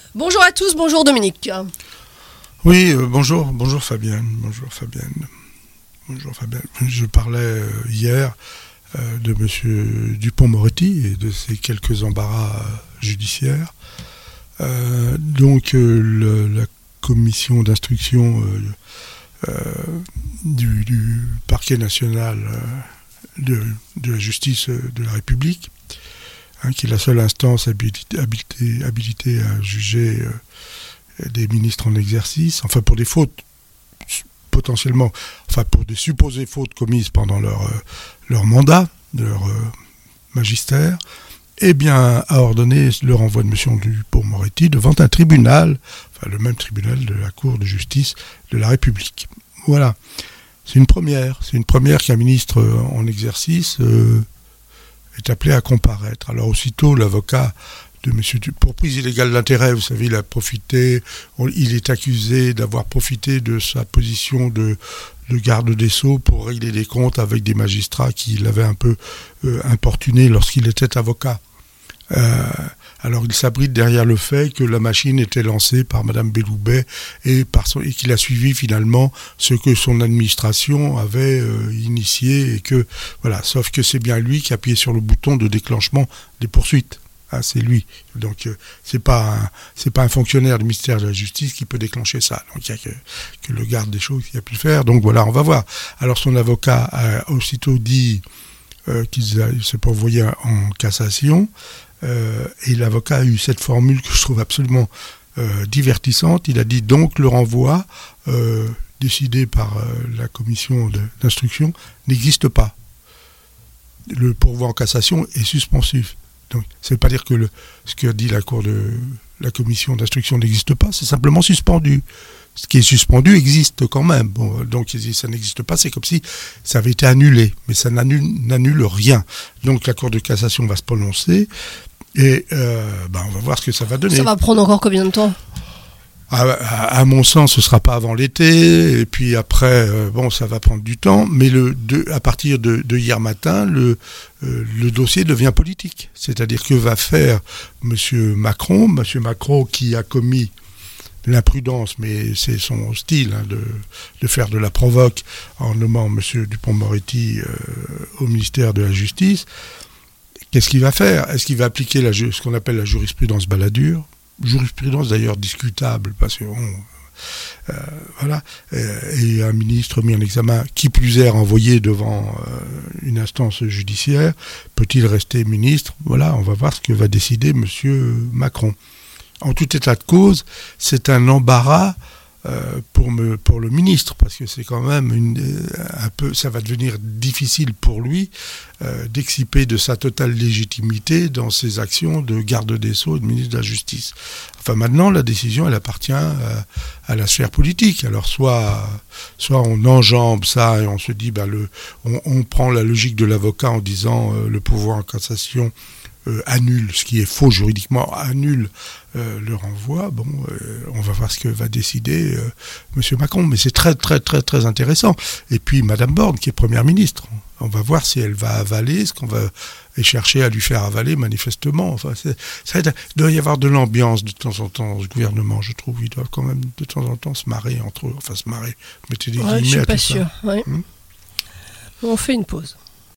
Bonjour à tous, bonjour Dominique. Oui, bonjour Fabienne. Je parlais hier de M. Dupond-Moretti et de ses quelques embarras judiciaires. La commission d'instruction du parquet national de la justice de la République, qui est la seule instance habilitée à juger des ministres en exercice, enfin pour des fautes potentiellement, enfin pour des supposées fautes commises pendant leur mandat, leur magistère, eh bien a ordonné le renvoi de M. Dupond-Moretti devant un tribunal, enfin le même tribunal de la Cour de justice de la République. Voilà. C'est une première qu'un ministre en exercice est appelé à comparaître. Alors aussitôt, l'avocat de M. pour prise illégale d'intérêt, vous savez, il est accusé d'avoir profité de sa position de garde des Sceaux pour régler des comptes avec des magistrats qui l'avaient un peu importuné lorsqu'il était avocat. Alors il s'abrite derrière le fait que la machine était lancée par Mme Belloubet et qu'il a suivi finalement ce que son administration avait initié et que voilà. Sauf que c'est bien lui qui a appuyé sur le bouton de déclenchement des poursuites. C'est lui. Donc c'est pas un fonctionnaire du ministère de la Justice qui peut déclencher ça. Donc il y a que le garde des Sceaux qui a pu le faire. Donc voilà, on va voir. Alors son avocat a aussitôt dit qu'il s'est pas envoyé en cassation. Et l'avocat a eu cette formule que je trouve absolument divertissante. Il a dit donc le renvoi décidé par la commission d'instruction n'existe pas. Le pourvoi en cassation est suspensif. Donc, ça ne veut pas dire que ce que dit la commission d'instruction n'existe pas, c'est simplement suspendu. Ce qui est suspendu existe quand même. Bon, donc ça n'existe pas, c'est comme si ça avait été annulé, mais ça n'annule rien. Donc la Cour de cassation va se prononcer et on va voir ce que ça va donner. Ça va prendre encore combien de temps ? À mon sens, ce ne sera pas avant l'été, et puis après, ça va prendre du temps, mais à partir de hier matin, le dossier devient politique. C'est-à-dire que va faire M. Macron qui a commis l'imprudence, mais c'est son style de faire de la provoque en nommant M. Dupond-Moretti au ministère de la Justice. Qu'est-ce qu'il va faire ? Est-ce qu'il va appliquer ce qu'on appelle la jurisprudence Balladur ? Jurisprudence d'ailleurs discutable, parce que et un ministre mis en examen, qui plus est renvoyé devant une instance judiciaire, peut-il rester ministre ? Voilà, on va voir ce que va décider M. Macron. En tout état de cause, c'est un embarras pour le ministre, parce que c'est quand même ça va devenir difficile pour lui d'exciper de sa totale légitimité dans ses actions de garde des Sceaux et de ministre de la Justice. Enfin maintenant, la décision, elle appartient à la sphère politique. Alors soit on enjambe ça et on se dit, on prend la logique de l'avocat en disant le pouvoir en cassation annule, ce qui est faux juridiquement, annule le renvoi. On va voir ce que va décider M. Macron, mais c'est très très très très intéressant. Et puis Mme Borne, qui est Première ministre, on va voir si elle va avaler ce qu'on va chercher à lui faire avaler manifestement. Enfin, il doit y avoir de l'ambiance de temps en temps au gouvernement, je trouve. Ils doivent quand même de temps en temps se marrer entre eux. Enfin, se marrer, mettez des guillemets à tout ça. Je suis pas sûre. Ouais. On fait une pause.